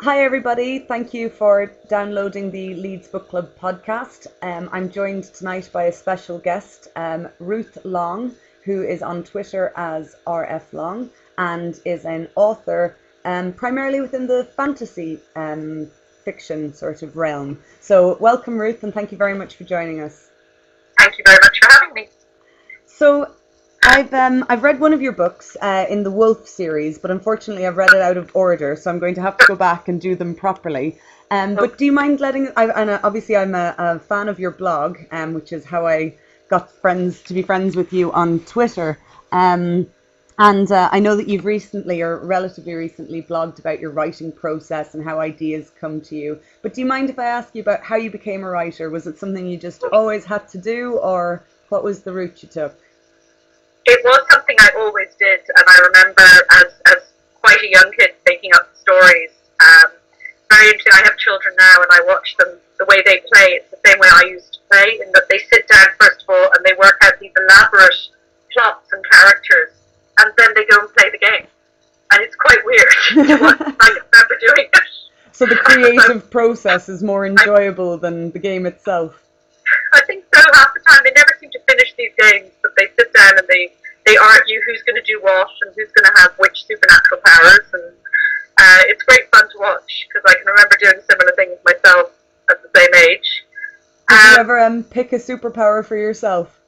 Hi, everybody. Thank you for downloading the Leeds Book Club podcast. I'm joined tonight by a special guest, Ruth Long, who is on Twitter as RF Long and is an author primarily within the fantasy fiction sort of realm. So welcome, Ruth, and thank you very much for joining us. Thank you very much for having me. So I've read one of your books in the Wolf series, but unfortunately I've read it out of order, so I'm going to have to go back and do them properly. But do you mind obviously I'm a fan of your blog, which is how I got to be friends with you on Twitter. And I know that you've recently, or relatively recently, blogged about your writing process and how ideas come to you. But do you mind if I ask you about how you became a writer? Was it something you just always had to do, or what was the route you took? It was something I always did, and I remember as quite a young kid making up stories. Very interesting. I have children now, and I watch them, the way they play. It's the same way I used to play, in that they sit down first of all and they work out these elaborate plots and characters, and then they go and play the game. And it's quite weird. I remember doing it. So the creative process is more enjoyable than the game itself. I think so. Half the time they never seem to finish these games, but they sit down and they argue who's going to do what and who's going to have which supernatural powers, and it's great fun to watch because I can remember doing similar things myself at the same age. Did you ever pick a superpower for yourself?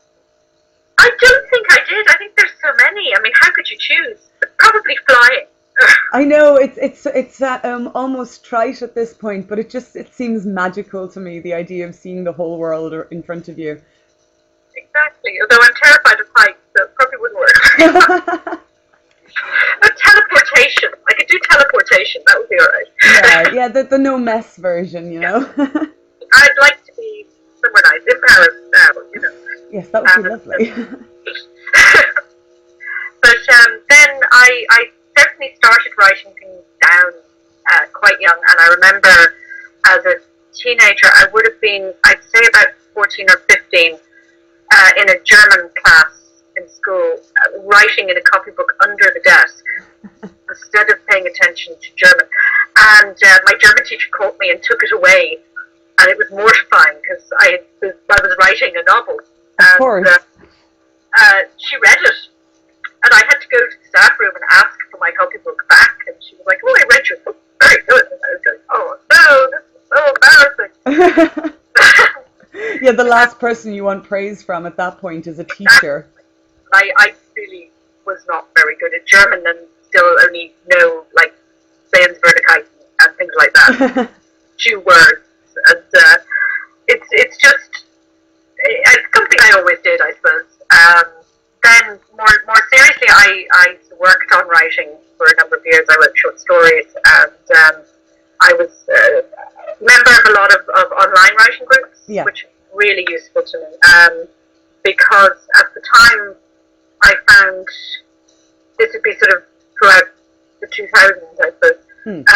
I don't think I did. I think there's so many. I mean, how could you choose? Probably flying. I know it's almost trite at this point, but it seems magical to me, the idea of seeing the whole world in front of you. Exactly. Although I'm terrified of heights, so it probably wouldn't work. But teleportation. I could do teleportation. That would be alright. Yeah, the no mess version, you know. I'd like to be somewhere nice in Paris now, you know. Yes, that would be lovely. But then I definitely started writing things down quite young, and I remember as a teenager, I would have been, I'd say about 14 or 15, in a German class in school, writing in a copybook under the desk instead of paying attention to German. And my German teacher caught me and took it away, and it was mortifying because I was writing a novel. Of course. She read it, and I had to go to the staff room and ask for my copybook back, and she was like, "Oh, I read your book, very good." And I was like, "Oh no, this is so embarrassing." Yeah, the last person you want praise from at that point is a teacher. I really was not very good at German and still only know like Sehenswürdigkeiten and things like that. 2 words, and it's just it's something I always did, I suppose. Then more seriously, I worked on writing for a number of years. I wrote short stories, and I was a member of a lot of online writing groups, which was really useful to me, because at the time I found this would be sort of throughout the 2000s, I suppose.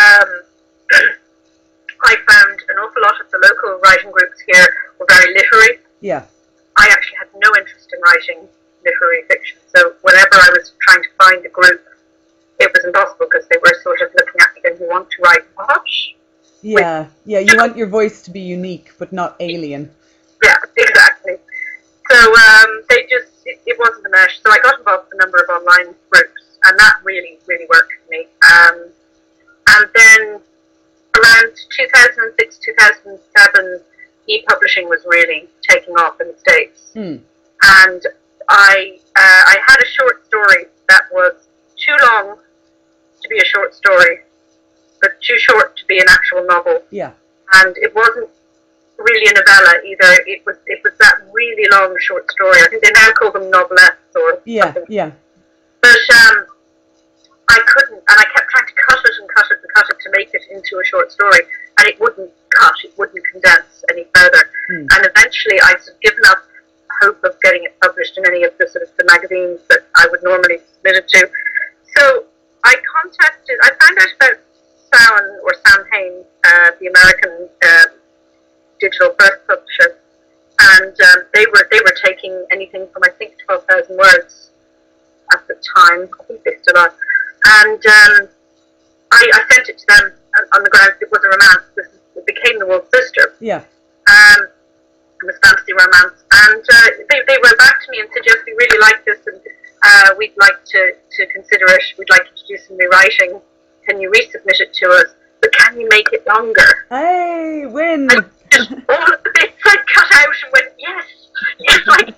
I found an awful lot of the local writing groups here were very literary. Yeah. I actually had no interest in writing literary fiction, so whenever I was trying to find a group, it was impossible because they were sort of looking at me going, "You want to write what?" Yeah, you want your voice to be unique, but not alien. Yeah, exactly. So it wasn't a mesh. So I got involved in a number of online groups, and that really, really worked for me. And then around 2006, 2007, e-publishing was really taking off in the States. And I had a short story that was too long to be a short story, but too short to be an actual novel. Yeah. And it wasn't really a novella either. It was that really long short story. I think they now call them novelettes or something. Yeah. But I couldn't, and I kept trying to cut it and cut it and cut it to make it into a short story, and it wouldn't cut. It wouldn't condense any further. And eventually, I'd sort of given up hope of getting it published in any of the sort of the magazines that I would normally submit it to. So I found out about Sam Hain, the American digital first publisher, and they were taking anything from, I think, 12,000 words at the time. I think they still are. And I sent it to them on the grounds it was a romance. It became The Wolf's Sister. Yeah. It was fantasy romance, and they wrote back to me and said, yes, we really like this, and we'd like to consider it. We'd like you to do some new writing. Can you resubmit it to us? But can you make it longer? Hey, win! And just all of the bits I cut out and went, yes, like,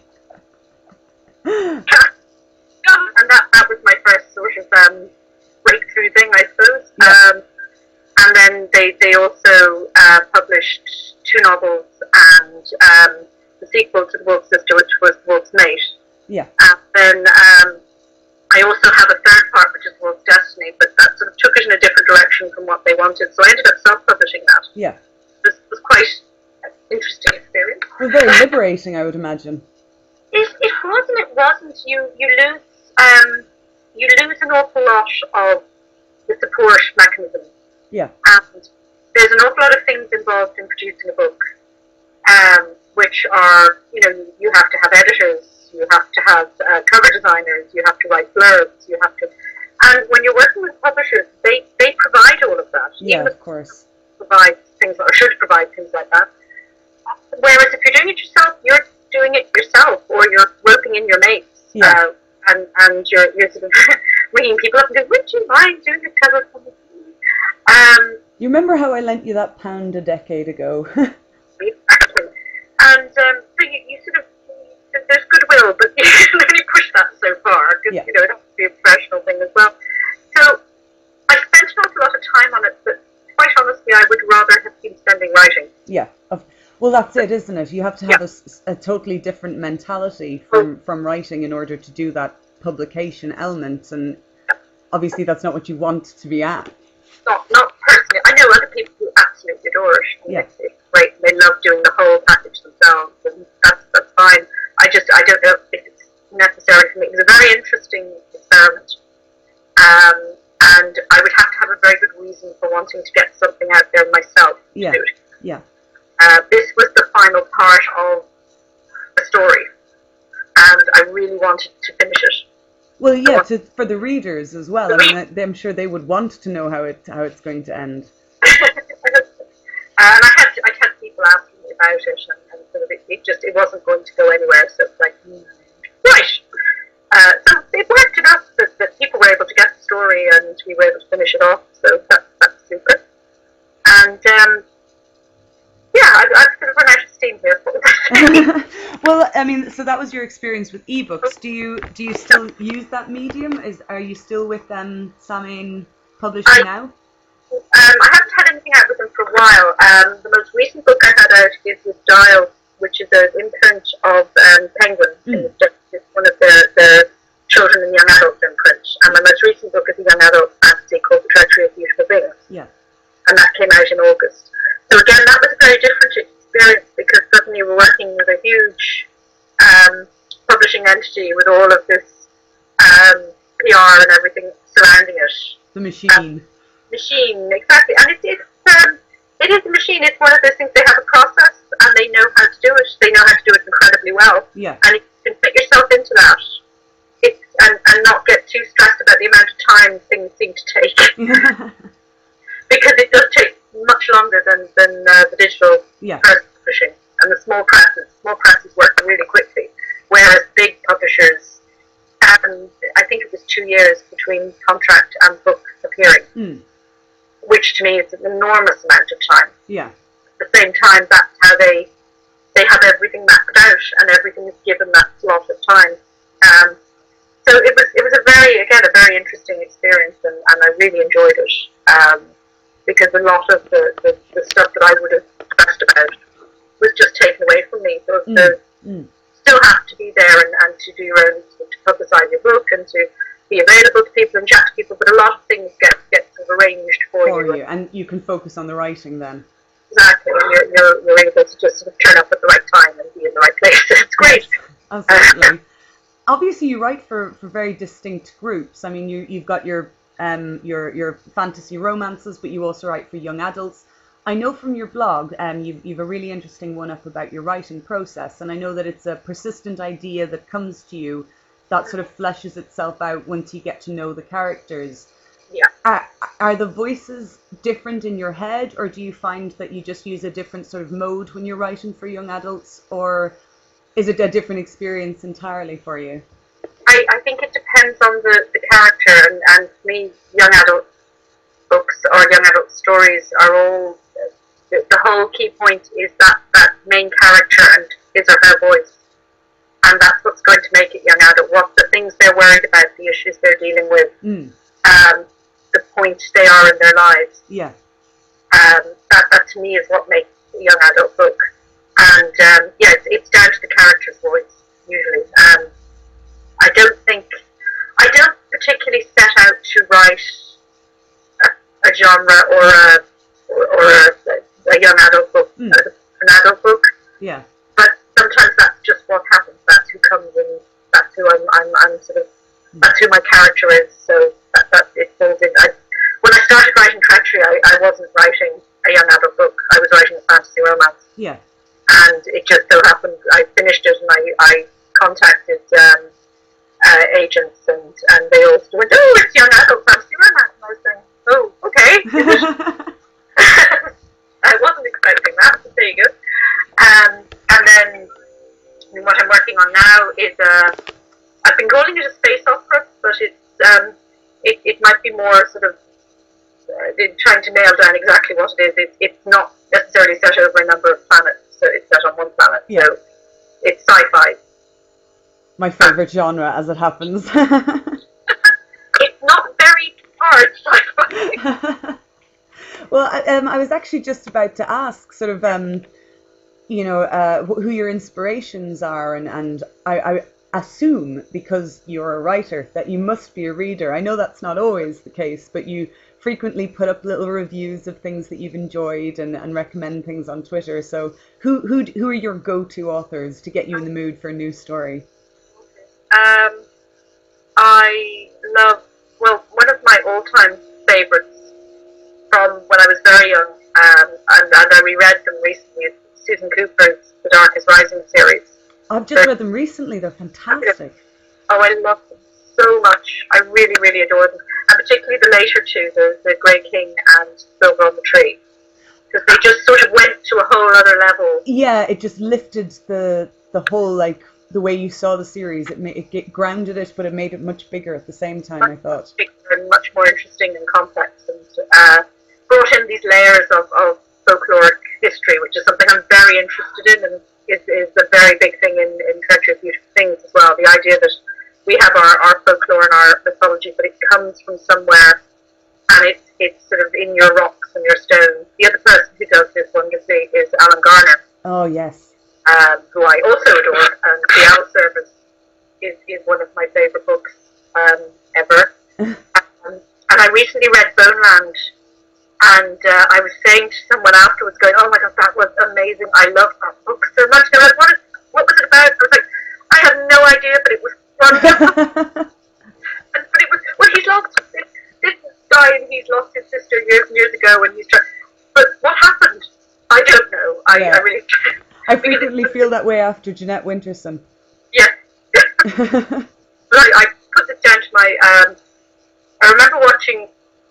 and that was my first sort of breakthrough thing, I suppose. Yeah. And then they also published 2 novels and the sequel to The Wolf's Sister, which was The Wolf's Mate. Yeah. And then I also have a third part, which is The Wolf's Destiny, but that sort of took it in a different direction from what they wanted. So I ended up self-publishing that. Yeah. This was quite an interesting experience. Well, very liberating, I would imagine. It was and it wasn't. You lose an awful lot of the support mechanism. Yeah. And there's an awful lot of things involved in producing a book, which are, you have to have editors, you have to have cover designers, you have to write blurbs, and when you're working with publishers, they provide all of that. Yeah, Even of course. provide things, or should provide things like that. Whereas if you're doing it yourself, you're doing it yourself, or you're roping in your mates, Yeah. and you're sort of ringing people up and going, would you mind doing a cover for me? You remember how I lent you that £1 a decade ago? Exactly. And so you sort of, there's goodwill, but you can only push that so far, because, Yeah. it has to be a professional thing as well. So I spent an awful lot of time on it, but quite honestly, I would rather have been spending writing. Yeah. Well, that's it, isn't it? You have to have a totally different mentality from writing in order to do that publication element, and obviously that's not what you want to be at. Not personally. I know other people who absolutely adore it. Yeah. It's great. They love doing the whole package themselves, and that's fine. I don't know if it's necessary for me. It was a very interesting experiment, and I would have to have a very good reason for wanting to get something out there myself Yeah. to do it. Yeah. This was the final part of a story, and I really wanted to finish it. Well, yeah, for the readers as well. I mean, I'm sure they would want to know how it's going to end. And I had people asking me about it, and sort of it wasn't going to go anywhere. So it's like, right. So it worked enough that people were able to get the story, and we were able to finish it off. So that's super. And I've sort of run out of steam here. Well, I mean, so that was your experience with ebooks. Do you still use that medium? Are you still with Samhain Publishing now? I haven't had anything out with them for a while. The most recent book I had out is with Dial, which is an imprint of Penguin. It's one of the children and young adult imprint. And my most recent book is a young adult fantasy called The Treachery of Beautiful Things. Yeah. And that came out in August. So again, that was a very different experience, because suddenly we're working with a huge publishing entity with all of this PR and everything surrounding it. The machine. Machine, exactly. And it is a machine. It's one of those things. They have a process, and they know how to do it. They know how to do it incredibly well. Yeah. And if you can fit yourself into that, and not get too stressed about the amount of time things seem to take, because it does take much longer than the digital publishing. And the small presses work really quickly, whereas big publishers, I think it was 2 years between contract and book appearing, which to me is an enormous amount of time. Yeah. At the same time, that's how they have everything mapped out, and everything is given that slot of time. So it was a very interesting experience, and I really enjoyed it, because a lot of the stuff that I would have stressed about was just taken away from me. So still have to be there and to do your own, to publicise your book and to be available to people and chat to people, but a lot of things get sort of arranged for you. And you can focus on the writing then. Exactly, and you're able to just sort of turn up at the right time and be in the right place. It's great. Absolutely. Obviously, you write for very distinct groups. I mean, you've got your fantasy romances, but you also write for young adults. I know from your blog, you've a really interesting one up about your writing process, and I know that it's a persistent idea that comes to you that sort of fleshes itself out once you get to know the characters. Yeah. Are the voices different in your head, or do you find that you just use a different sort of mode when you're writing for young adults, or is it a different experience entirely for you? I think it depends on the character, and for me, young adult books or young adult stories are all, the whole key point is that main character and his or her voice. And that's what's going to make it young adult. What the things they're worried about, the issues they're dealing with, the point they are in their lives. Yeah. That to me is what makes a young adult book. And it's down to the character's voice usually. I don't particularly set out to write a genre or a young adult book, an adult book. Yeah. But sometimes that's just what happens. That's who comes in. That's who I'm sort of. That's who my character is. So that it falls in. When I started writing Treachery, I wasn't writing a young adult book. I was writing a fantasy romance. Yeah. And it just so happened I finished it, and I contacted agents, and they all went, "Oh, it's young adult fantasy romance." And I was saying, "Oh, okay." I wasn't expecting that, but there you go. And then what I'm working on now is I've been calling it a space opera, but it might be more sort of trying to nail down exactly what it is. It's not necessarily set over a number of planets, so it's set on one planet. Yeah. So it's sci-fi. My favourite genre, as it happens. It's not very hard sci-fi. Well, I was actually just about to ask, sort of, who your inspirations are, and I assume, because you're a writer, that you must be a reader. I know that's not always the case, but you frequently put up little reviews of things that you've enjoyed and recommend things on Twitter. So who are your go-to authors to get you in the mood for a new story? I love, one of my all-time favourites from when I was very young, and I reread them recently, is Susan Cooper's The Darkest Rising series. I've just read them recently. They're fantastic. Oh, I love them so much. I really, really adore them. And particularly the later two, the Grey King and Silver on the Tree. Because they just sort of went to a whole other level. Yeah, it just lifted the whole, like, the way you saw the series. It grounded it, but it made it much bigger at the same time, I thought. Much bigger and much more interesting and complex. And brought in these layers of folkloric history, which is something I'm very interested in, and is a very big thing in Treachery of Beautiful Things as well. The idea that we have our folklore and our mythology, but it comes from somewhere, and it's sort of in your rocks and your stones. The other person who does this wonderfully is Alan Garner. Oh, yes. Who I also adore, and The Owl Service is one of my favourite books ever. And I recently read Boneland, and I was saying to someone afterwards, going, "Oh my God, that was amazing! I loved that book so much." They're like, "What was it about?" I was like, "I have no idea, but it was wonderful." But it was, he's lost this guy, and he's lost his sister years and years ago, and he's trying. But what happened? I don't know. I really. I frequently feel that way after Jeanette Winterson. Yeah. I put this down to my. I remember watching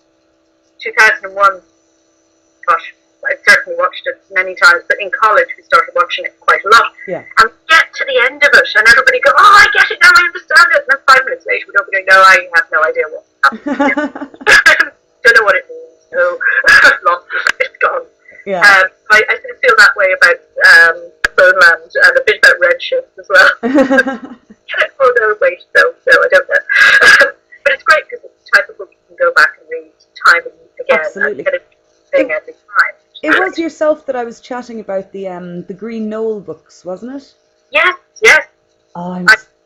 2001. Gosh, I certainly watched it many times, but in college we started watching it quite a lot. Yeah. And get to the end of it, and everybody go, "Oh, I get it now, I understand it." And then 5 minutes later, we'd all be going, "No, I have no idea what happened." Don't know what it means. No, lost it. It's gone. Yeah. I sort of feel that way about Boneland and a bit about Redshift as well. Oh no, wait, no, I don't know. But it's great because it's the type of book you can go back and read time and again. Absolutely. And get a thing every time. It was yourself that I was chatting about the Green Knoll books, wasn't it? Yes. Oh,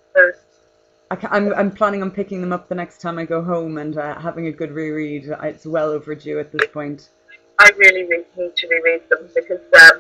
I'm planning on picking them up the next time I go home and having a good reread. It's well overdue at this point. I really need to reread them because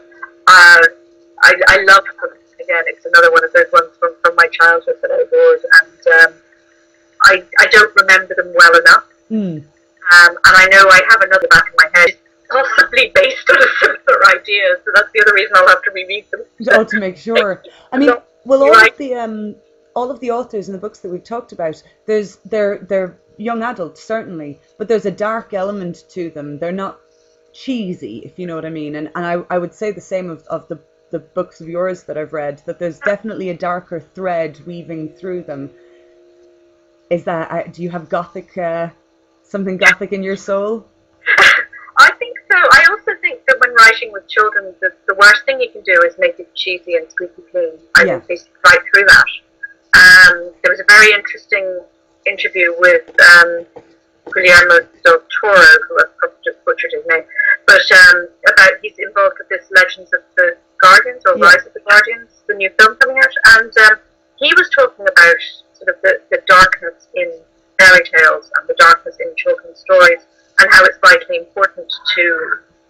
I love them. Again, it's another one of those ones from my childhood that I adored, and I don't remember them well enough. And I know I have another back in my head, possibly based on a similar idea, so that's the other reason I'll have to reread them. Oh, to make sure. I mean, well, all of the authors in the books that we've talked about, they're young adult, certainly, but there's a dark element to them. They're not cheesy, if you know what I mean. And I would say the same of the books of yours that I've read, that there's definitely a darker thread weaving through them. Is that, do you have gothic, something gothic in your soul? I think so. I also think that when writing with children, the worst thing you can do is make it cheesy and squeaky clean. I think they stick right through that. There was a very interesting interview with Guillermo del Toro, who I've probably just butchered his name, but about he's involved with this Legends of the Guardians, or Rise of the Guardians, the new film coming out, and he was talking about sort of the darkness in fairy tales and the darkness in children's stories, and how it's vitally important to.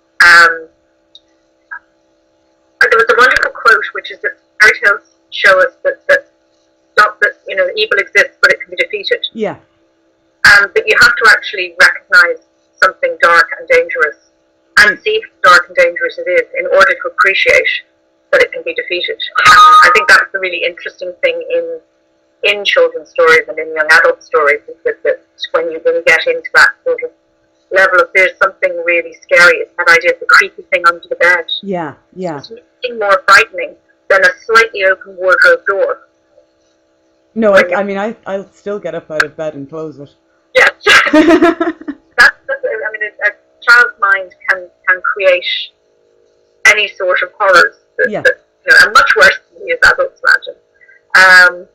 There was a wonderful quote, which is that fairy tales show us that evil exists, but it can be defeated. Yeah. But you have to actually recognise something dark and dangerous, and see how dark and dangerous it is, in order to appreciate that it can be defeated. I think that's the really interesting thing in children's stories and in young adult stories, is that when you get into that sort of level of there's something really scary, it's that idea of the creepy thing under the bed. Yeah, yeah. There's nothing more frightening than a slightly open wardrobe door. No, I mean, I'll still get up out of bed and close it. Yeah. I mean, a child's mind can create any sort of horrors that and much worse than we as adults imagine.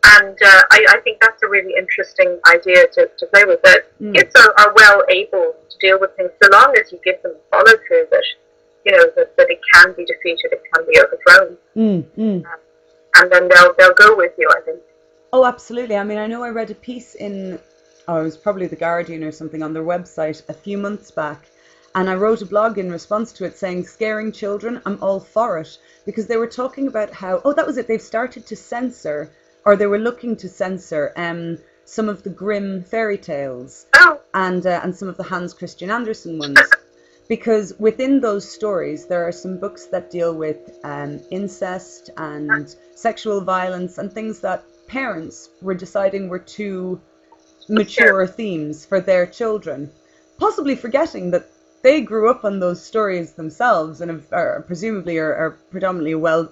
I think that's a really interesting idea to play with. That kids are well able to deal with things, so long as you give them follow through that it can be defeated, it can be overthrown. And then they'll go with you, I think. Oh, absolutely. I mean, I know I read a piece it was probably The Guardian or something, on their website a few months back, and I wrote a blog in response to it saying, scaring children, I'm all for it, because they were talking about how, that was it, they've started to censor, or they were looking to censor some of the Grimm fairy tales and some of the Hans Christian Andersen ones, because within those stories there are some books that deal with incest and sexual violence and things that parents were deciding were too mature themes for their children, possibly forgetting that they grew up on those stories themselves and are presumably are predominantly well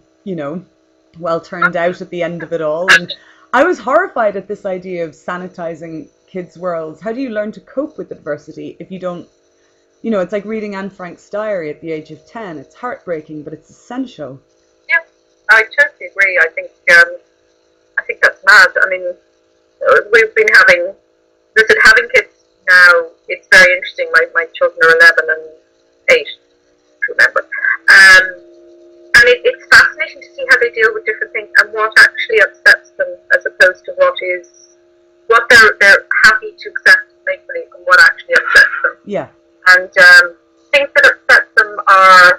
turned out at the end of it all. And I was horrified at this idea of sanitizing kids' worlds. How do you learn to cope with adversity if you don't, it's like reading Anne Frank's diary at the age of 10. It's heartbreaking, but it's essential. Yeah, I totally agree. I think that's mad. I mean, we've been having kids now. It's very interesting. My children are 11 and 8, to remember. And it's fascinating to see how they deal with different things and what actually upsets them, as opposed to what they're happy to accept and make believe, and what actually upsets them. Yeah. And things that upset them are,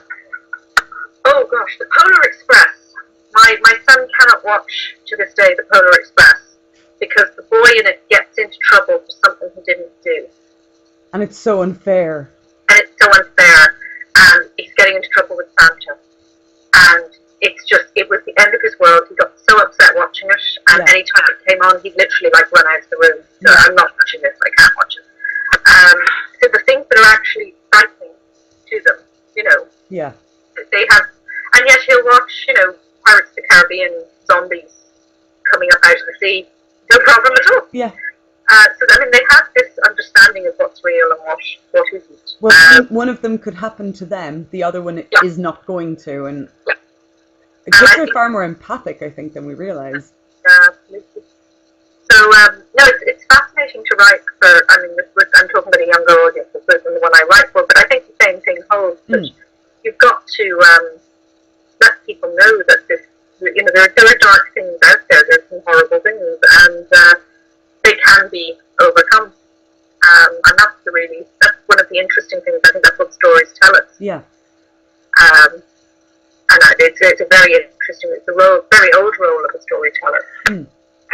the Polar Express. My son cannot watch to this day the Polar Express because the boy in it gets into trouble for something he didn't do. And it's so unfair. And he's getting into trouble with Santa. And it was the end of his world. He got so upset watching it, and any time it came on, he'd literally run out of the room. So I'm not watching this, I can't watch it. So the things that are actually frightening to them, Yeah. They have, and yet he'll watch, Pirates of the Caribbean, zombies coming up out of the sea, no problem at all. Yeah. They have this understanding of what's real and what isn't. Well, one of them could happen to them, the other one is not going to, and kids are far more empathic, I think, than we realise. Absolutely. So, it's fascinating to write for, I'm talking about a younger audience, I suppose, than the one I write for, but I think the same thing holds, that you've got to let people know that there are dark things out there, there's some horrible things, and they can be overcome. And that's one of the interesting things. I think that's what stories tell us. Yeah. And it's a very interesting, it's a very old role of a storyteller.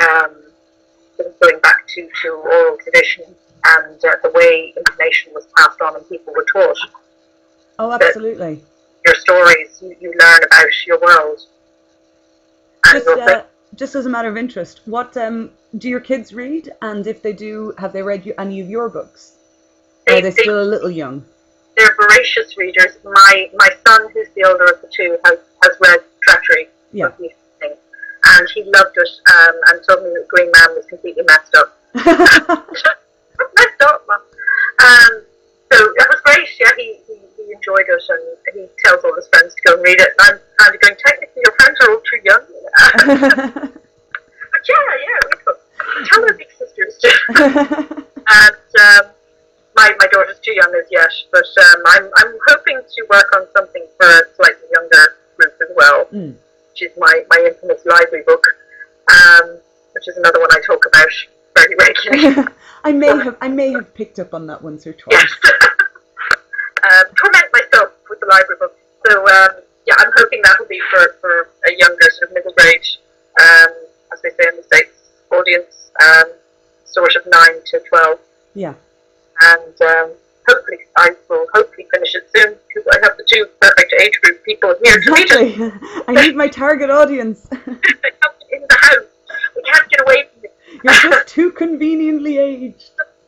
Going back to oral tradition and the way information was passed on and people were taught. Oh, absolutely. Your stories, you learn about your world. Just as a matter of interest, what do your kids read? And if they do, have they read any of your books? Or are they still a little young? They're voracious readers. My son, who's the older of the two, has read Treachery. Yeah. And he loved it, and told me that Green Man was completely messed up. Messed up, Mum. So that was great. Yeah, he enjoyed it, and he tells all his friends to go and read it. And I'm kind of going, technically, your friends are all too young. But yeah, we could tell our big sisters to. And my daughter's too young as yet, but I'm hoping to work on something for a slightly younger group as well. Which is my infamous library book, which is another one I talk about very regularly. I may have picked up on that once or twice. Yes. Torment myself with the library book. So yeah, I'm hoping that will be for a younger sort of middle grade, as they say in the States, audience, sort of 9 to 12. Yeah. And hopefully I will finish it soon, because I have the two perfect age group people here to read it. I need my target audience. In the house. We can't get away from it. You're just too conveniently aged.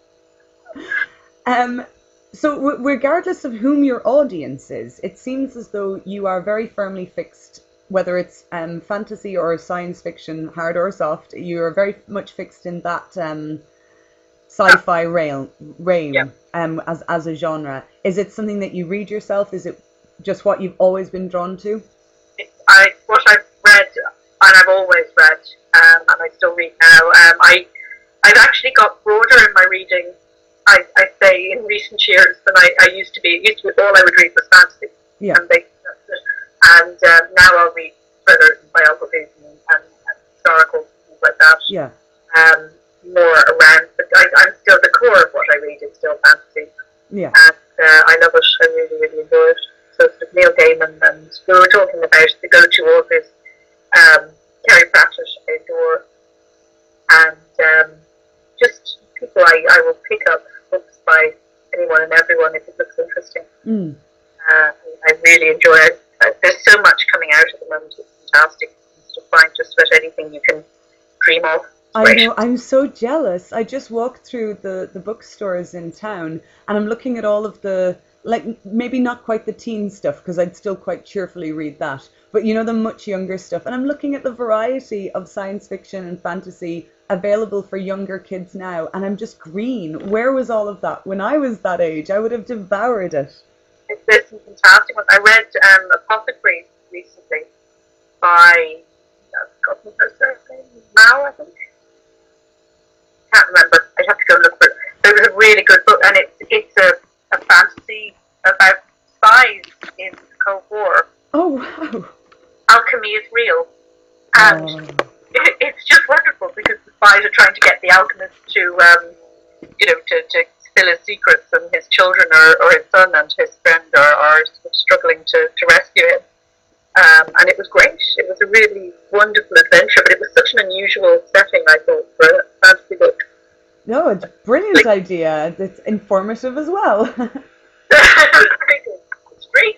So regardless of whom your audience is, it seems as though you are very firmly fixed, whether it's fantasy or science fiction, hard or soft, you are very much fixed in that sci-fi realm Yeah. as a genre. Is it something that you read yourself? Is it just what you've always been drawn to? What I've read, and I've always read, and I still read now. I've actually got broader in my reading, I say, in recent years than I used to be. It used to be all I would read was fantasy. Yeah. And now I'll read further biographies and historical things like that. Yeah. More around, but I'm still, the core of what I read is still fantasy. Yeah. And I love it. I really, really enjoy it. So it's Neil Gaiman, and we were talking about the go-to authors, Terry Pratchett, I adore, and just people I will pick up books by anyone and everyone if it looks interesting. I really enjoy it. There's so much coming out at the moment. It's fantastic to find just about anything you can dream of. I know, I'm so jealous. I just walked through the bookstores in town, and I'm looking at all of the, like, maybe not quite the teen stuff, because I'd still quite cheerfully read that, but you know, the much younger stuff. And I'm looking at the variety of science fiction and fantasy available for younger kids now, and I'm just green. Where was all of that when I was that age? I would have devoured it. There's some fantastic ones. I read Apothecary recently by, Mao, I think. Can't remember. I'd have to go look for it. But it was a really good book, and it's a fantasy about spies in the Cold War. Oh wow! Alchemy is real, and it's just wonderful because the spies are trying to get the alchemist to, to spill his secrets, and his children or his son and his friend are struggling to rescue him. And it was great. It was a really wonderful adventure, but it was such an unusual setting, I thought, for a fantasy book. No, it's a brilliant idea. It's informative as well. Very good. It's free.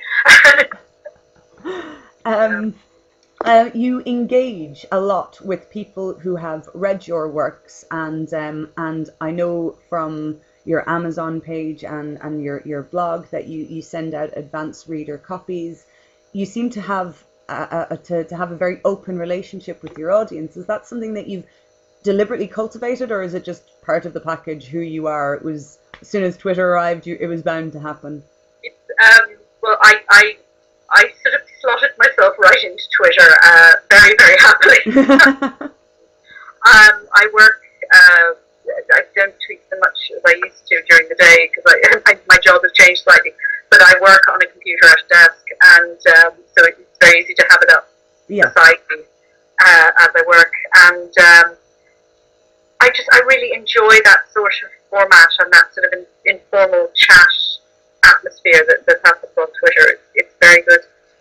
You engage a lot with people who have read your works, and I know from your Amazon page and your blog that you send out advanced reader copies. You seem to have to have a very open relationship with your audience. Is that something that you've deliberately cultivated, or is it just part of the package, who you are? It was, as soon as Twitter arrived, it was bound to happen. Well, I sort of slotted myself right into Twitter very, very happily. I work. I don't tweet so much as I used to during the day because my job has changed slightly. But I work on a computer at a desk, and so it's very easy to have it up beside me as I work. And I really enjoy that sort of format and that sort of informal chat atmosphere that happens on Twitter. It's very good.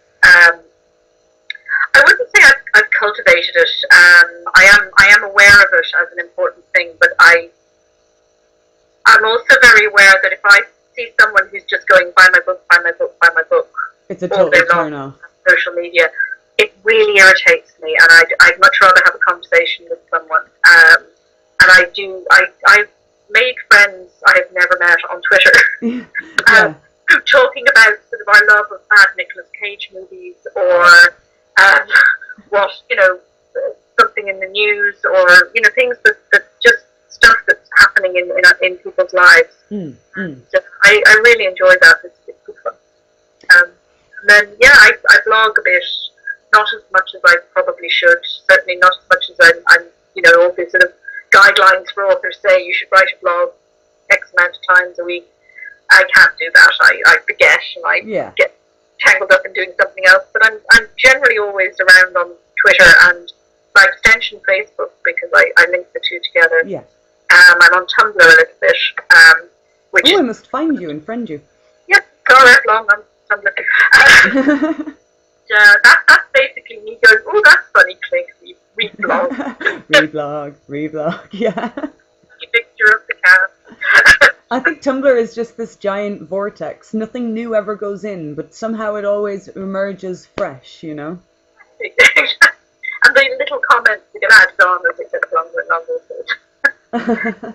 I wouldn't say I've cultivated it. I am aware of it as an important thing, but I'm also very aware that if I see someone who's just going, buy my book, buy my book, buy my book, it's a total turn off. Social media, it really irritates me, and I'd much rather have a conversation with someone. and I've made friends I have never met on Twitter. Yeah. Talking about sort of our love of bad Nicolas Cage movies, or what, something in the news, or things that just stuff that's happening in people's lives. So I really enjoy that. It's good fun. And then I blog a bit, not as much as I probably should. Certainly not as much as I'm all these sort of guidelines for authors say you should write a blog X amount of times a week. I can't do that. I forget, and I get tangled up in doing something else. But I'm generally always around on Twitter and by extension Facebook, because I link the two together. Yeah. I'm on Tumblr a little bit. I must find you and friend you. Yeah, all right, long on Tumblr. That's basically me going, oh, that's funny, click, reblog. reblog, yeah. Picture of the cat. I think Tumblr is just this giant vortex. Nothing new ever goes in, but somehow it always emerges fresh, And the little comments you get added on as they get longer and longer.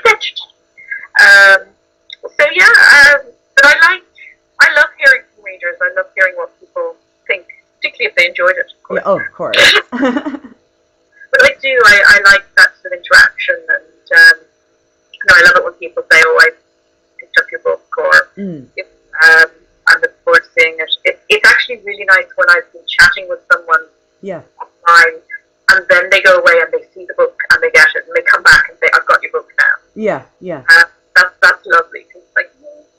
But I love hearing from readers. I love hearing what people think, particularly if they enjoyed it, of course. Yeah, of course. But I like that sort of interaction, and I love it when people say, "Oh, I picked up your book," or I look forward to seeing it. It's actually really nice when I've been chatting with someone online, and then they go away and they see the book and they get it, and they come back and say, "I've got your book now." Yeah. That's lovely. It's like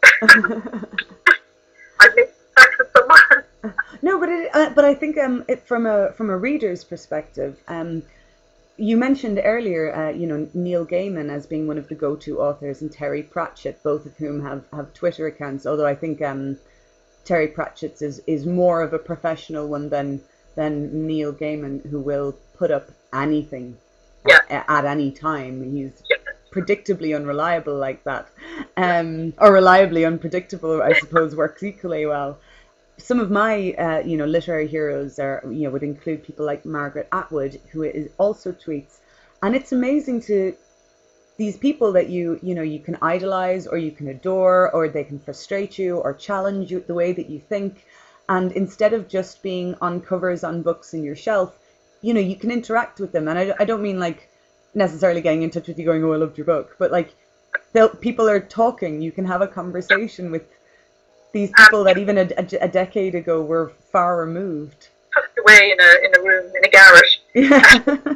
I've made contact with someone. No, but I think from a reader's perspective, you mentioned earlier, Neil Gaiman as being one of the go-to authors, and Terry Pratchett, both of whom have Twitter accounts. Although I think Terry Pratchett's is more of a professional one than Neil Gaiman, who will put up anything at any time. He's predictably unreliable like that, or reliably unpredictable, I suppose, works equally well. Some of my, literary heroes would include people like Margaret Atwood, who also tweets, and it's amazing to these people that you can idolize, or you can adore, or they can frustrate you or challenge you the way that you think, and instead of just being on covers on books in your shelf, you can interact with them, and I don't mean like necessarily getting in touch with you going, oh, I loved your book, but like people are talking, you can have a conversation with these people that even a decade ago were far removed. Tucked away in a room in a garage. Yeah.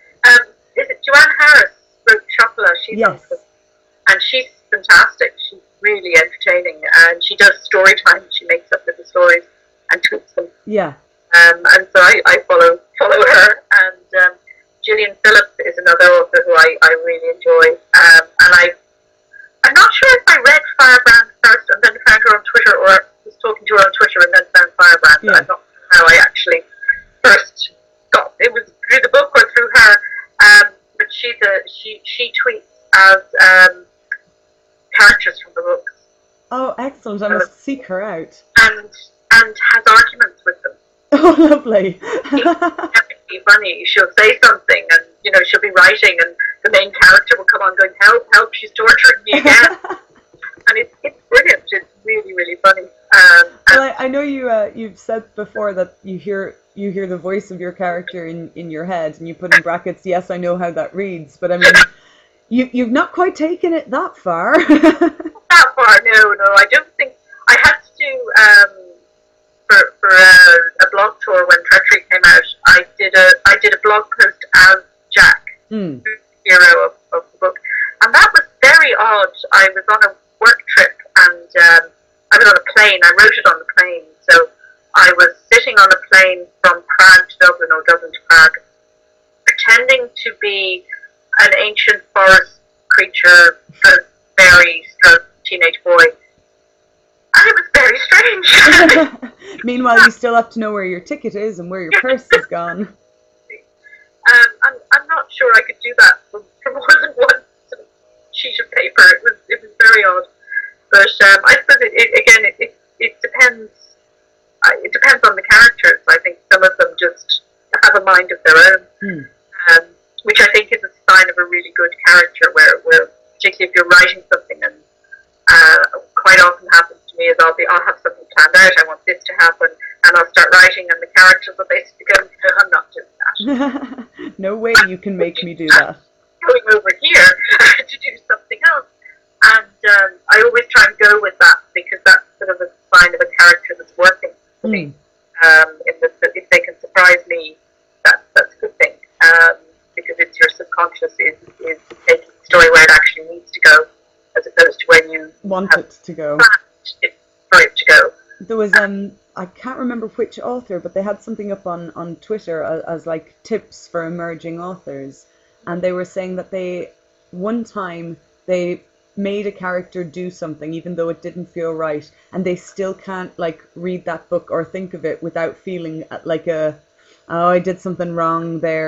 Is it Joanne Harris wrote Chocola? She's awesome. And she's fantastic. She's really entertaining, and she does story time. She makes up little stories and tweets them. Yeah. And so I follow her. And Gillian Phillips is another author who I really enjoy. And I'm not sure if I read Firebrand first and then found her on Twitter, or was talking to her on Twitter and then found Firebrand. Yeah. I'm not sure how I actually first got it. Was through the book or through her. But she tweets as characters from the books. Oh, excellent! I must seek her out. And has arguments with them. Oh, lovely. It's funny. She'll say something, and she'll be writing, and the main character will come on going, help, she's torturing me again. And it's brilliant. It's really, really funny. Well, I know you've said before that you hear the voice of your character in your head, and you put in brackets, yes, I know how that reads, but I mean, you've not quite taken it that far. Not that far, no. I don't think I had to do for a blog tour when Treachery came out. I did a blog post as Jack, the hero of the book, and that was very odd. I was on a work trip, and I was on a plane. I wrote it on the plane, so I was sitting on a plane from Prague to Dublin, or Dublin to Prague, pretending to be an ancient forest creature, a very teenage boy. And it was very strange. Meanwhile, you still have to know where your ticket is and where your purse is gone. I'm not sure I could do that for more than one sort of sheet of paper. It was very odd. But I suppose it depends. It depends on the characters. I think some of them just have a mind of their own, which I think is a sign of of a really good character where particularly if you're writing something, and quite often happens to me is I'll have something planned out, I want this to happen, and I'll start writing, and the characters will basically go, no, I'm not doing that. No way you can make me do that. Going over here to do something else. And I always try and go with that, because that's sort of a sign of a character that's working for me. If they can surprise me, that's a good thing. Because it's your subconscious is taking the story where it actually needs to go, as opposed to where you want it to go. For it to go. There was I can't remember which author, but they had something up on Twitter as like tips for emerging authors, and they were saying that one time they made a character do something even though it didn't feel right, and they still can't like read that book or think of it without feeling like I did something wrong there.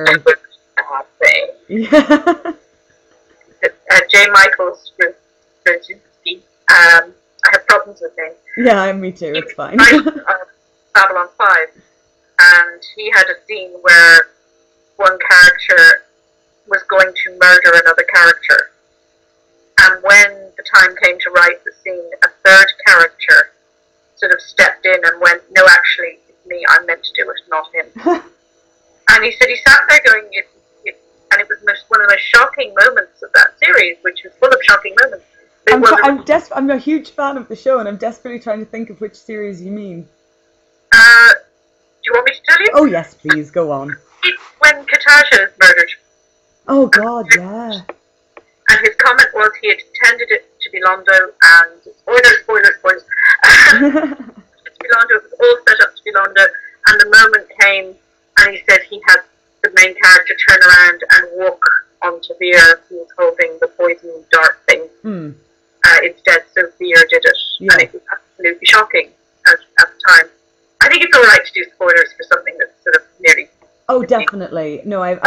Yeah. J. Michael Straczynski. I have problems with names. Yeah, me too. It's fine. Babylon 5, and he had a scene where one character was going to murder another character, and when the time came to write the scene, a third character sort of stepped in and went, no, actually, it's me, I'm meant to do it, not him. And he said he sat there going, and it was one of the most shocking moments of that series, which was full of shocking moments. I'm a huge fan of the show, and I'm desperately trying to think of which series you mean. Do you want me to tell you? Oh yes, please, go on. It's when Katasha is murdered. Oh God, yeah. And his comment was he had intended it to be Londo, and spoilers. To be Londo, it was all set up to be Londo, and the moment came, and he said he had the main character turn around and walk onto Vera, who was holding the poison dart thing. Instead, so Vera did it, and it was absolutely shocking at the time. I think it's all right to do spoilers for something that's sort of nearly... Oh, definitely. No, I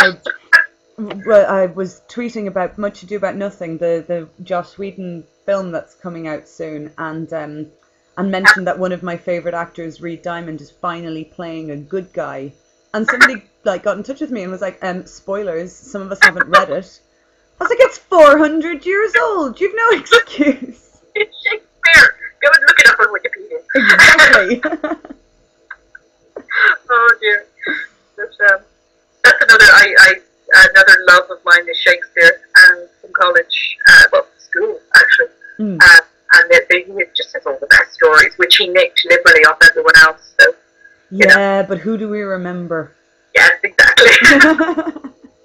was tweeting about Much Ado About Nothing, the Joss Whedon film that's coming out soon, and mentioned that one of my favourite actors, Reed Diamond, is finally playing a good guy. And somebody got in touch with me and was like, spoilers, some of us haven't read it. I was like, it's 400 years old, you've no excuse. It's Shakespeare. Go and look it up on Wikipedia. Exactly. Oh dear. That's another love of mine is Shakespeare, and from college, school actually. And he just has all the best stories, which he nicked liberally off everyone else. So, yeah, but who do we remember? Yes, exactly.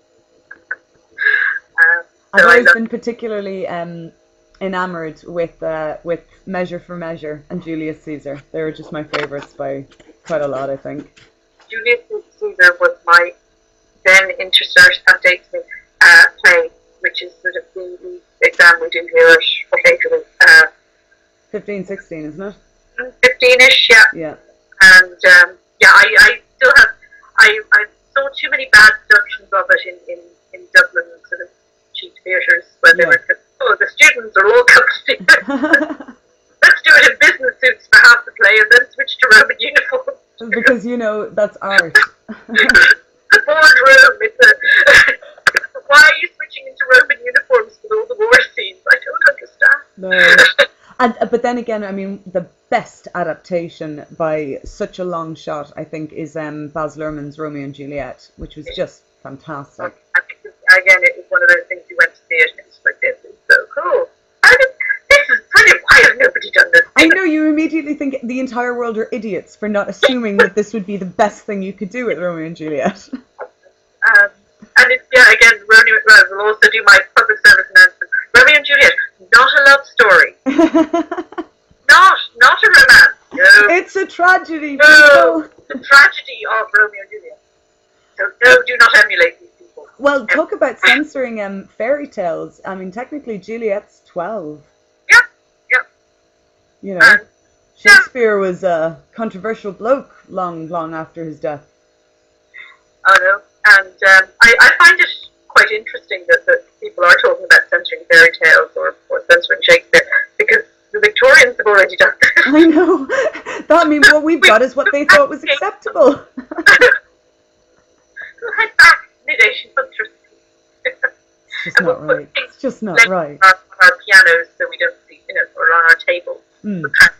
I've always been particularly enamoured with Measure for Measure and Julius Caesar. They were just my favourites by quite a lot, I think. Julius Caesar was my then interspersed updates me play, which is sort of the exam we do here for Faithfully. 15, 16, isn't it? 15-ish, yeah. Yeah. And I still have. I saw too many bad productions of it in Dublin, sort of cheap theatres where they were just, the students are all come to see it. Let's do it in business suits for half the play and then switch to Roman uniforms. Because, that's art. The boardroom, why are you switching into Roman uniforms with all the war scenes? I don't understand. No. But then again, I mean, the best adaptation by such a long shot, I think, is Baz Luhrmann's Romeo and Juliet, which was just fantastic. Again, it was one of those things you went to see it and it was like, this is so cool. This is brilliant. Why has nobody done this? I know, you immediately think the entire world are idiots for not assuming that this would be the best thing you could do with Romeo and Juliet. And it's, again, Romeo, will also do my public service announcement. Romeo and Juliet, not a love story. not a romance. No. It's a tragedy. No, the tragedy of Romeo and Juliet. So no, do not emulate these people. Well, talk about censoring fairy tales. I mean, technically Juliet's 12. Yeah. Shakespeare was a controversial bloke long after his death. I know. And I find it quite interesting that people are talking about censoring fairy tales or censoring Shakespeare, because the Victorians have already done this. I know. That means what we've got is what they thought was acceptable. We'll head back mid-1800s. It's just not legs right. on our pianos, so we don't see, or on our tables. Mm.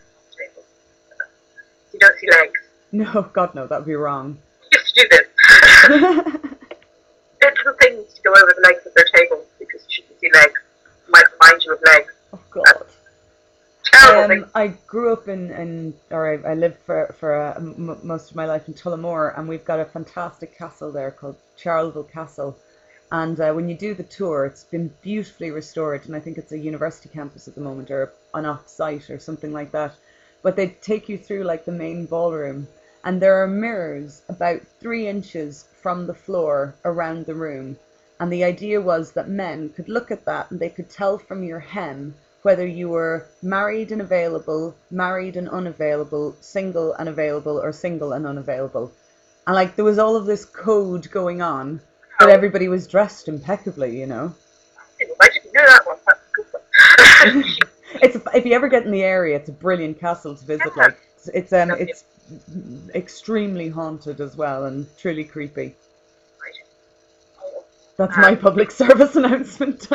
You don't see legs. No, God no, that would be wrong. We used to do this. Little things to go over the legs of their tables because you shouldn't see legs. It might remind you of legs. Oh God. Terrible thing. I grew up I lived for most of my life in Tullamore, and we've got a fantastic castle there called Charleville Castle. And when you do the tour, it's been beautifully restored, and I think it's a university campus at the moment, or an off-site or something like that. But they take you through like the main ballroom, and there are mirrors about 3 inches from the floor around the room. And the idea was that men could look at that and they could tell from your hem whether you were married and available, married and unavailable, single and available, or single and unavailable. And like there was all of this code going on, but everybody was dressed impeccably, I didn't know that one. That's a good one. If you ever get in the area, it's a brilliant castle to visit. Like it's extremely haunted as well, and truly creepy. That's my public service announcement.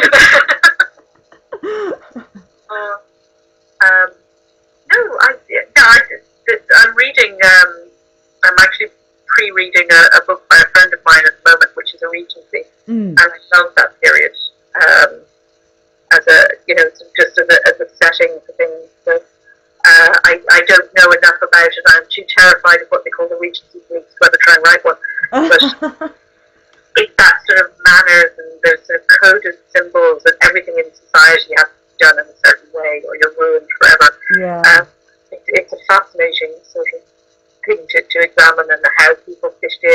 I'm reading. I'm actually pre-reading a book by a friend of mine at the moment, which is a Regency, and I love that period as a just as a setting for things. So, I don't know enough about it. I'm too terrified of what they call the Regency police to ever try and write one. But it's that sort of manners and those sort of coded symbols and everything in society has to be done in a certain way or you're ruined forever. Yeah. It's a fascinating sort of thing to examine, and how people fit in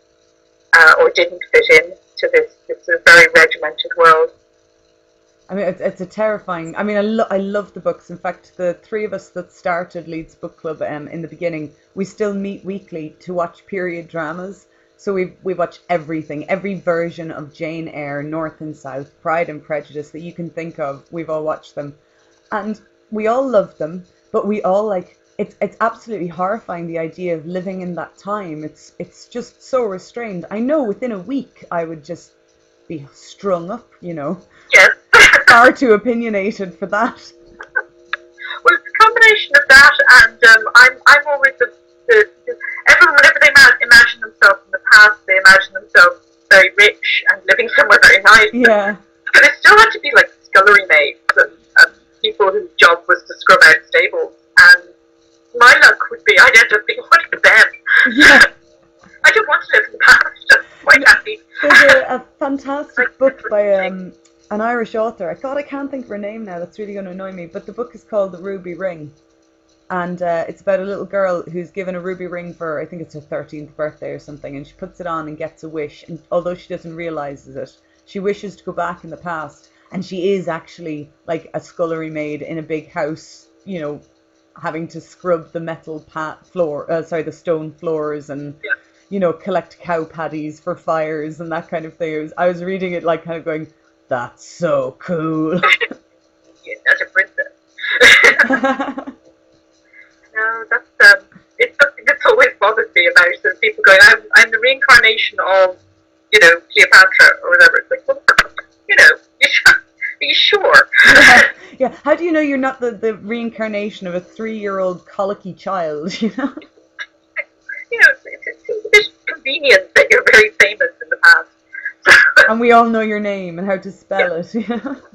or didn't fit in to this sort of very regimented world. I mean, it's a terrifying. I mean, I love the books. In fact, the 3 of us that started Leeds Book Club in the beginning, we still meet weekly to watch period dramas. So we watch everything, every version of Jane Eyre, North and South, Pride and Prejudice that you can think of. We've all watched them, and we all love them. But we all it's absolutely horrifying, the idea of living in that time. It's just so restrained. I know within a week I would just be strung up, Yes. Far too opinionated for that. Well, it's a combination of that, and I'm always everyone, whenever they imagine themselves in the past, they imagine themselves very rich and living somewhere very nice. Yeah. But they still had to be like scullery maids and people whose job was to scrub out stables. And my luck would be I'd end up being one of them. Yeah. I don't want to live in the past. I'm quite happy. There's a fantastic book by an Irish author. I can't think of her name now. That's really going to annoy me. But the book is called The Ruby Ring. And it's about a little girl who's given a ruby ring for, I think it's her 13th birthday or something. And she puts it on and gets a wish. And although she doesn't realise it, she wishes to go back in the past. And she is actually like a scullery maid in a big house, having to scrub the metal the stone floors and, collect cow paddies for fires and that kind of thing. I was reading it like kind of going, that's so cool. As a princess. No, that's it's something that's always bothered me about it. So people going, I'm the reincarnation of, Cleopatra or whatever. It's like, well, are you sure? Yeah. How do you know you're not the reincarnation of a 3-year-old colicky child? It seems a bit convenient that you're very famous in the past. And we all know your name and how to spell it. So,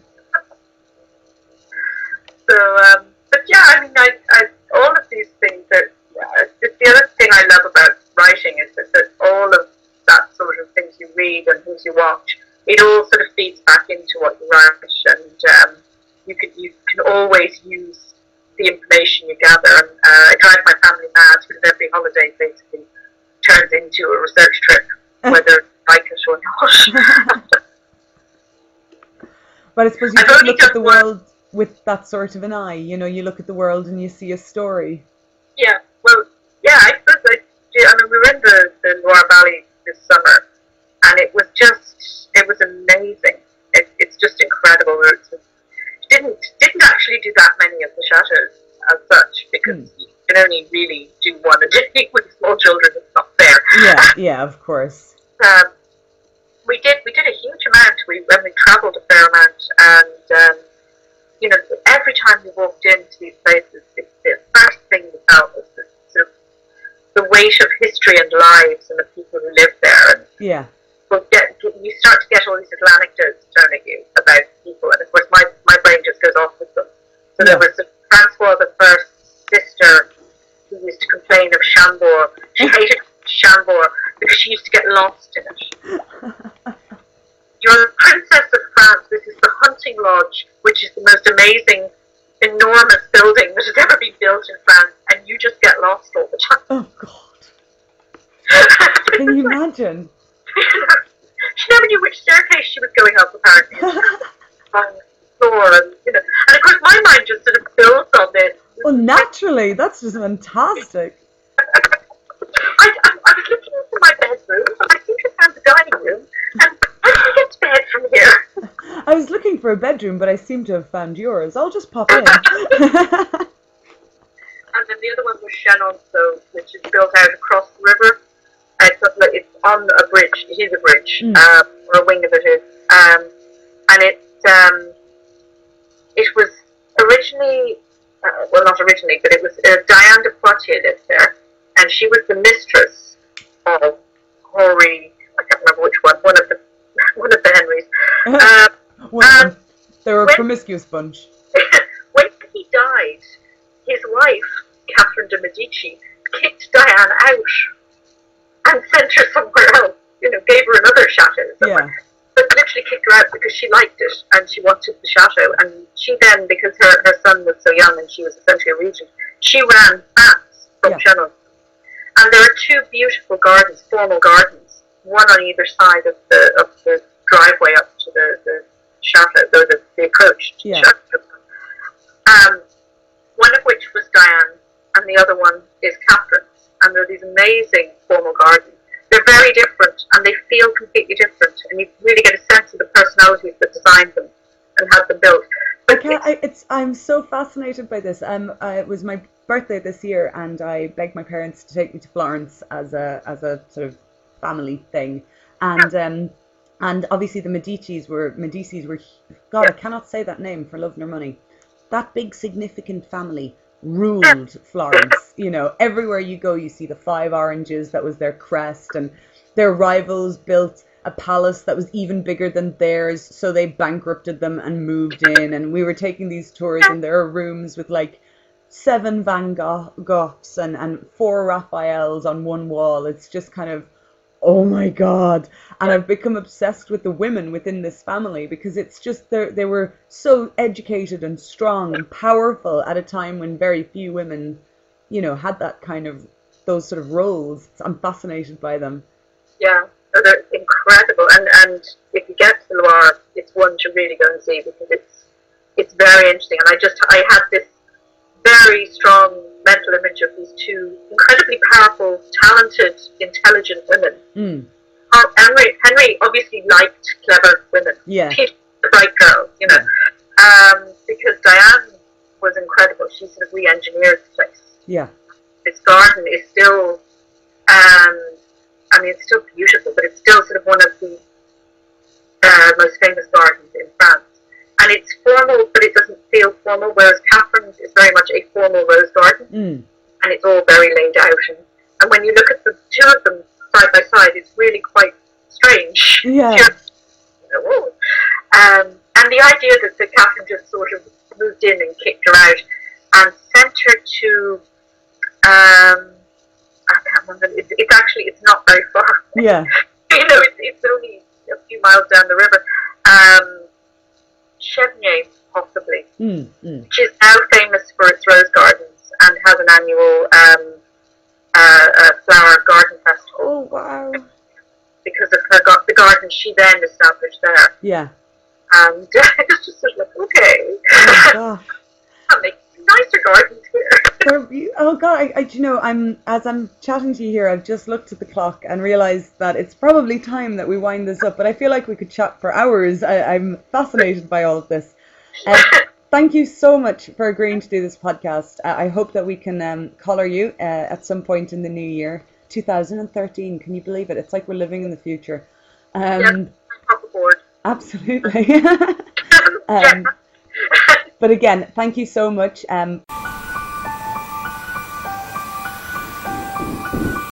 but yeah, I mean, I all of these things the other thing I love about writing is that all of that sort of things you read and things you watch, it all sort of feeds back into what you write, and you can always use the information you gather. And it drives my family mad because every holiday basically turns into a research trip, whether I like it or not. But I suppose you can look at the world with that sort of an eye. You look at the world and you see a story. Yeah, well, yeah, I suppose we were in the Loire Valley this summer, and it was amazing. It's just incredible. Didn't actually do that many of the chateaus as such, because you can only really do one a day with small children. It's not fair. Yeah, of course. we did a huge amount. When we travelled a fair amount, and you know, every time we walked into these places, the first thing we felt was the sort of the weight of history and lives and the people who live there. And Yeah. you start to get all these little anecdotes thrown at you about people, and of course my brain just goes off with them. So there was Francois the First's sister who used to complain of Chambord. She hated Chambord because she used to get lost in it. You're the Princess of France. This is the hunting lodge, which is the most amazing, enormous building that has ever been built in France, and you just get lost all the time. Oh God. Can you imagine? She never knew which staircase she was going up, apparently. On the floor, and and of course my mind just sort of builds on this. Well, naturally, that's just fantastic. I was looking into my bedroom, and I think I found the dining room, and how can I get to bed from here? I was looking for a bedroom, but I seem to have found yours. I'll just pop in. And then the other one was Chenonceau, which is built out across the river. It's on a bridge. It is a bridge, or a wing of it is. And it was originally, well, not originally, but it was Diane de Poitiers lived there, and she was the mistress of Henri. I can't remember which one. One of the Henrys. They were a promiscuous bunch. When he died, his wife, Catherine de Medici, kicked Diane out and sent her somewhere else. Gave her another chateau somewhere. Yeah. But literally kicked her out because she liked it and she wanted the chateau. And she then, because her son was so young and she was essentially a regent, she ran France from Chenon. And there are two beautiful gardens, formal gardens, one on either side of the driveway up to the chateau, the approach to the chateau. One of which was Diane, and the other one is Catherine. And there are these amazing formal gardens. They're very different, and they feel completely different, and you really get a sense of the personalities that designed them and had them built. I'm so fascinated by this. It was my birthday this year, and I begged my parents to take me to Florence as a sort of family thing, and obviously the Medicis were God, I cannot say that name for love nor money. That big significant family ruled Florence. Everywhere you go, you see the 5 oranges. That was their crest, and their rivals built a palace that was even bigger than theirs, so they bankrupted them and moved in. And we were taking these tours, and there are rooms with like 7 Van Goghs and 4 Raphaels on one wall. It's just kind of, oh my God. And I've become obsessed with the women within this family, because it's just they were so educated and strong and powerful at a time when very few women, had that kind of, those sort of roles. I'm fascinated by them. Yeah, they're incredible. And if you get to Loire, it's one to really go and see, because it's very interesting. And I had this very strong mental image of these two incredibly powerful, talented, intelligent women. Henry obviously liked clever women. Yeah. He's the bright girl, because Diane was incredible. She sort of re-engineered the place. Yeah. This garden is still, it's still beautiful, but it's still sort of one of the most famous gardens in France. And it's formal, but it doesn't feel formal, whereas Catherine's is very much a formal rose garden. And it's all very laid out. And when you look at the two of them side by side, it's really quite strange. Yeah. And the idea that Catherine just sort of moved in and kicked her out and sent her to, I can't remember, it's not very far. Yeah. It's only a few miles down the river. Chevnier, possibly, which is now famous for its rose gardens and has an annual flower garden festival. Oh, wow. Because of the garden she then established there. Yeah. And it's just sort of like, okay. Oh, gosh. I'll make nicer gardens here. Oh God, as I'm chatting to you here, I've just looked at the clock and realised that it's probably time that we wind this up, but I feel like we could chat for hours. I'm fascinated by all of this. Thank you so much for agreeing to do this podcast. I hope that we can collar you at some point in the new year, 2013. Can you believe it? It's like we're living in the future. Yeah, top aboard. Absolutely. Yeah. But again, thank you so much.